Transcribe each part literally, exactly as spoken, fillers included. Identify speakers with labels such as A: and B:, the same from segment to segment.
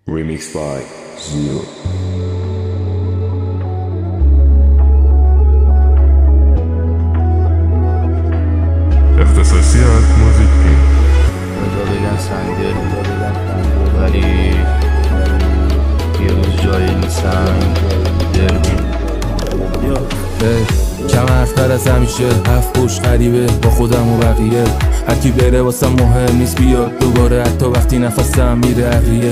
A: Remixed by Zero. اختصاصیات موزیک پین
B: رضا بگن سنگدل ولی یه روز جایی نیستم دل کم حرفتر از همیشه هفت پشت غریبه با خودم و بقیه هرکی بره واسم مهم نیست بیاد دوباره حتی وقتی نفسم میره عقلیه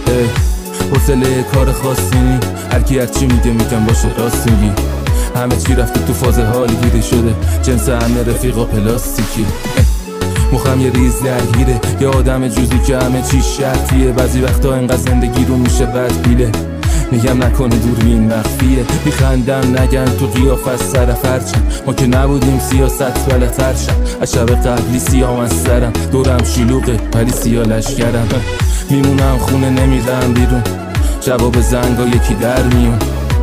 B: حوصله کار خاصی نی هرکی هرچی میگه میگم باشه راست میگی همه چی رفته تو فاز حالی گیره شده جنس همه رفیقا پلاستیکی مخم یه ریز درگیره یه آدم جوزی که همه چی شرطیه بعضی وقتا اینقدر زندگی رو میشه بد بیله میگم نکنه دوربین مخفیه میخندم نگن تو قیافت سر فرچم ما که نبودیم سیاست بلتر شم از شب قبلی سیام از سرم دورم شلوغه ولی سیا لشکرم میمونم خونه نمیرم بیرون جواب زنگا یکی در میون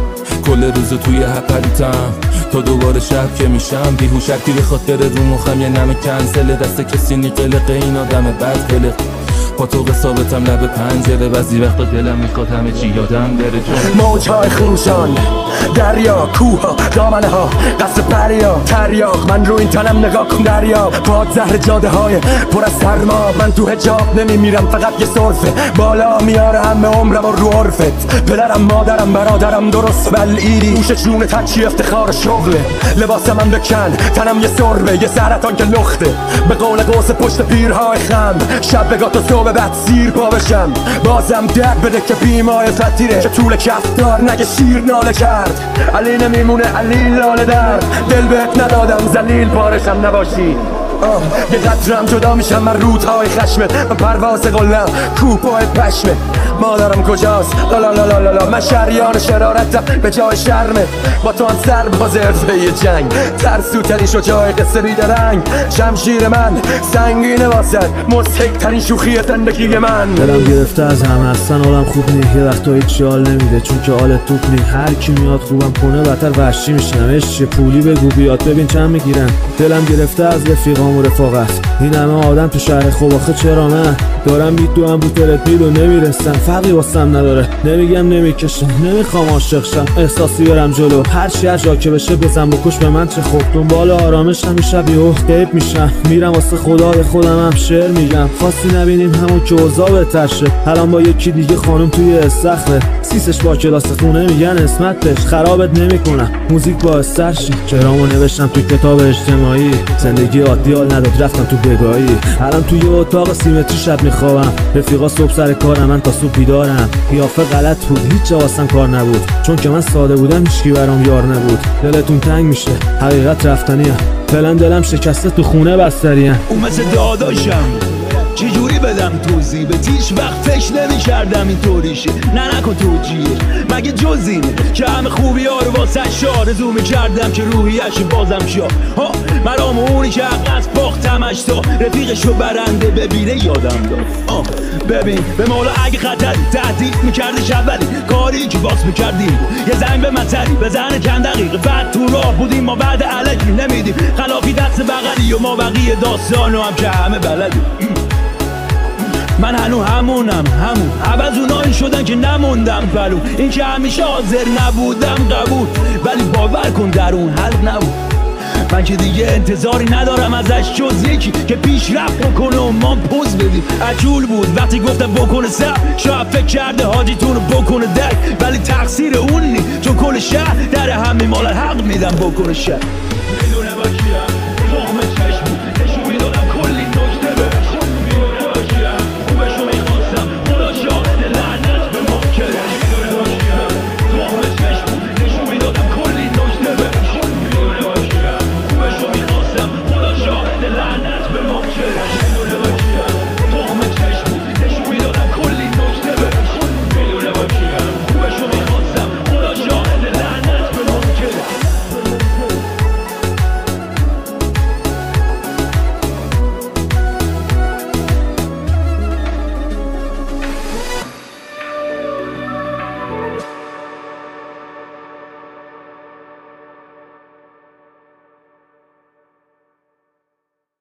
B: کل روزو توی هپلوتم تا دوباره شب که میشم بیهوشکی به خاطر رو مخم یه نمه کنسله دست کسی نی قلقه این آدم بد قلق پاتوق ثابتم لب پنجره بعضی وقتا دلم میخواد همه چی یادم بره جون
C: موجهای خروشان دریا کوها دامنه ها قصد پریا تریاق من رو این تنم نگاه کن دریا باد زهر جاده های پر از سرما من تو حجاب نمیمیرم فقط یه صرفه بالا میاره همه عمرم و رو عرفت پدرم مادرم برادرم درست بلعیدی گوش جون تچی افتخار شغله لباسم هم بکن تنم یه سربه یه سرطان که لخته به قول قوس پشت پیرهای خم شب بگاه تا صبح بعد سیر پا بشم بازم درد بده که بیمای فتیره که طول کفتار نگه شیر ناله کرد علی نمیمونه علی لاله در دل بهت ندادم زلیل پارشم نباشی یه قطرم جدا میشم من رودهای خشمت من پرواز قلم کوپای پشمت مادرم کجاست لالا لالا لالا من شریان شرارتم به جای شرمت با تو هم سر باز ارزه جنگ ترسو ترین شجاع قصه بیدرنگ شمشیر من سنگینه واسد مضحک ترین شوخی زندگی من
D: دلم گرفته از همه هستن حالم خوب نیه یه وقتا هیچ حال نمیده چون که حالت توپ نی هر کی میاد خوبم کنه بدتر وحشی میشنم عشق پولی بگو بیاد ببین چند میگیرن دلم گرفته از رفیقام و رفاقت این همه آدم تو شهر خوب آخه چرا من دارم میدوام رو ترپید و نمیرسم فرقی واسم نداره نمیگم نمیکشم نمیخوام عاشق شم احساسی برم جلو هر چی از جا که بشه بزن بکش به من چه خوب دنبال آرامشم میشه بیوه غیب میشم میرم واسه خدا به خودم هم شعر میگم خواستی نبینیم همون که اوضاع بهتر شه الان با یکی دیگه خانم توی استخره سیسش با کلاس خونه میگن اسمتش خرابت نمیکنم موزیک باعث سر شه چرامو نوشتم تو کتاب اجتماعی زندگی عادی حال نداد رفتم تو بگاهی الان توی اتاق سیمتری شب میخوابم رفیقا صبح سر کارم من تا صبح بیدارم قیافه غلط بود هیچ جا واسم کار نبود چون که من ساده بودم هیچکی برام یار نبود دلتون تنگ میشه حقیقت رفتنیه فعلا دلم شکسته تو خونه بستریم
E: اون مثل داداشم چجوری بدم توضیح به هیچ وقت فکر نمی کردم این طوریشه نه نکن توجیه مگه جز اینه که همه خوبی ها رو واسه آرزو می کردم که روحیش بازم شا ها مرام اونی که حق از باختمش تا رفیقشو برنده ببینه یادم داد آه ببین به مولا اگه خطری تهدید میکردش اولی کاری که باز میکردیم یه زنگ به مطری بزنه چند دقیقه بعد تو راه بودیم ما بعد علکی نمیدیم خلافی دست بغلی و ما بقیه داستانو هم که همه بلدیم من هنو همونم همون عوض اونایی شدن که نموندم پلو این که همیشه حاضر نبودم قبول ولی باور کن در اون حل نبود من که دیگه انتظاری ندارم ازش جز یکی که پیشرفت بکنه و ما پوز بدیم عجول بود وقتی گفتم بکنه سر شاید فکر کرده حاجیتون رو بکنه دک ولی تقصیر اون نی چون کل شهر در همین مال حق میدم بکنه شهر